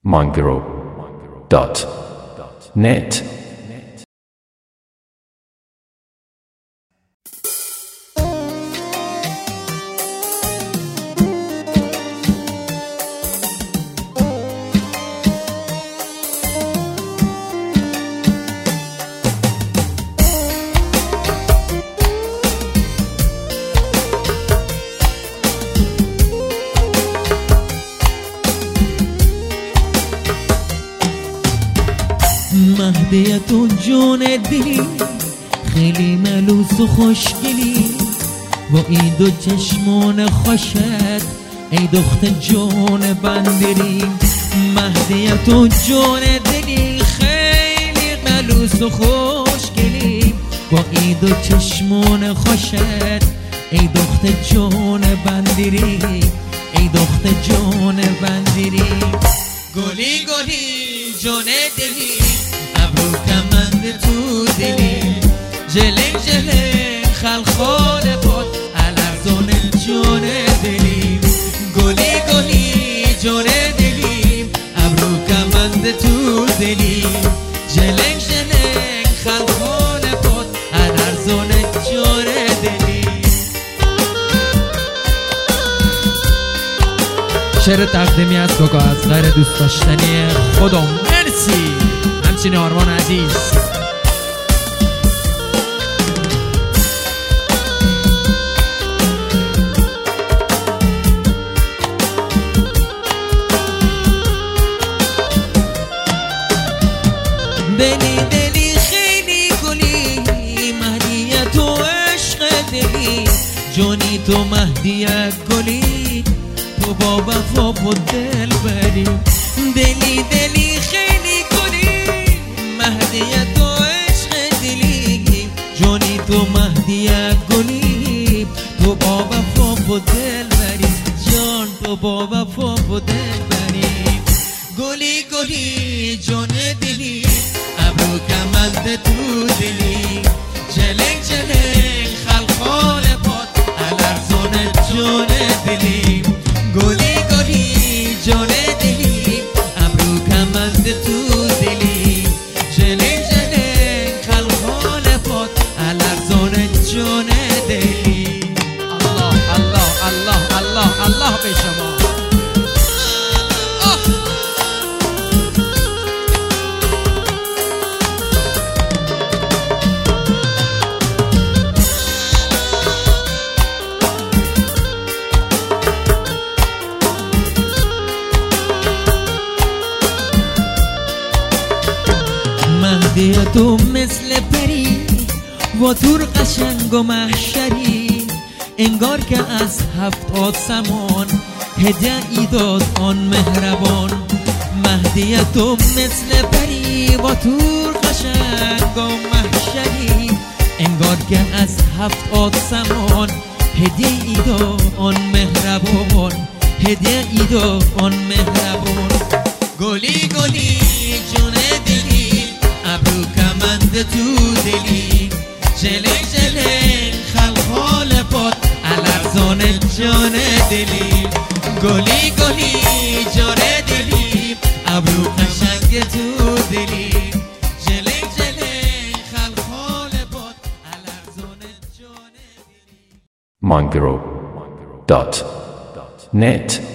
mangro.net. مهدیتون جون دلی خیلی ملوس و خوشگلی با این دو چشمون خوشت ای دختر جون بندری. مهدیتون جون دلی خیلی ملوس و خوشگلی با این دو چشمون خوشت ای دختر جون بندری، ای دختر جون بندری. گلی گلی جون دلی ابرو کمند تو دلی جلنگ جلنگ خلخال پاد علرزون جون دلی. گلی گلی جون دلی ابرو کمند تو دلی جلنگ جلنگ خلخال پاد علرزون جون دلی. شعر تقدیمی از کوکا از غیر دوست داشتنی خودم. مرسی همچنین آرمان عزیز. دلی دلی خیلی گلی مهدیت و عشق دلی جونی تو مهدیت گلی تو با وفا و دل بری. دلی دلی خیلی گلی مهدیت و عشق دلی جونی تو مهدیت گلی تو با وفا و دل بری جان تو با وفا و دل بری. گلی گلی جون دلی ابرو کمند تو دلی جلنگ جلنگ خلخال پاد علرزون جون دلی. گلی گلی جون دلی ابرو کمند تو دلی جلنگ جلنگ خلخال پاد علرزون جون دلی. الله الله الله الله الله به شما. مهدیتو مثل پری و تور قشنگ و محشری انگار که از 70 سمان هدیه‌ای داد آن مهربان. مهدیتو مثل پری و تور قشنگ و محشری انگار که از 70 سمان هدیه‌ای داد آن مهربان، هدیه‌ای داد آن مهربان. گلی گلی جون دلی ابرو کمند تو دلی جلنگ جلنگ خلخال پاد علرزون جان دلی. گلی گلی جان دلی ابرو قشنگ تو دلی جلنگ جلنگ خلخال پاد علرزون جان دلی. mangro.net